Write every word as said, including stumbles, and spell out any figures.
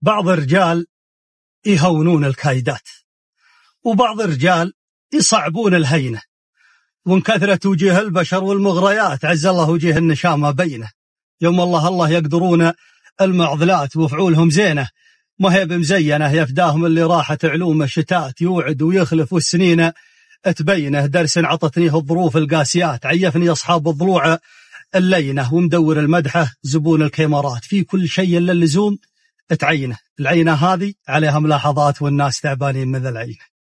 بعض الرجال يهونون الكايدات، وبعض الرجال يصعبون الهينة، ومن كثرة وجيه البشر والمغريات عز الله وجيه النشامة بينه. يوم الله الله يقدرون المعضلات وفعولهم زينة، ما هي بمزينة يفداهم اللي راحت علوم الشتات، يوعد ويخلف والسنين تبينه. درس عطتنيه الظروف القاسيات، عيفني أصحاب الضلوع اللينة، ومدور المدحة زبون الكاميرات، في كل شيء للزوم تعينه. العينة هذه عليها ملاحظات والناس تعبانين من العينة.